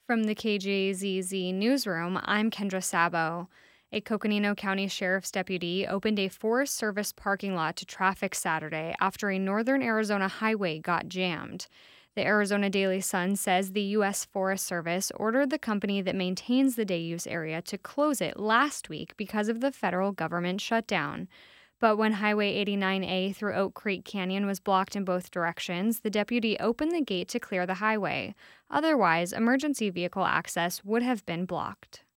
From the KJZZ newsroom, I'm Kendra Sabo. A Coconino County Sheriff's deputy opened a Forest Service parking lot to traffic Saturday after a northern Arizona highway got jammed. The Arizona Daily Sun says the U.S. Forest Service ordered the company that maintains the day use area to close it last week because of the federal government shutdown. But when Highway 89A through Oak Creek Canyon was blocked in both directions, the deputy opened the gate to clear the highway. Otherwise, emergency vehicle access would have been blocked.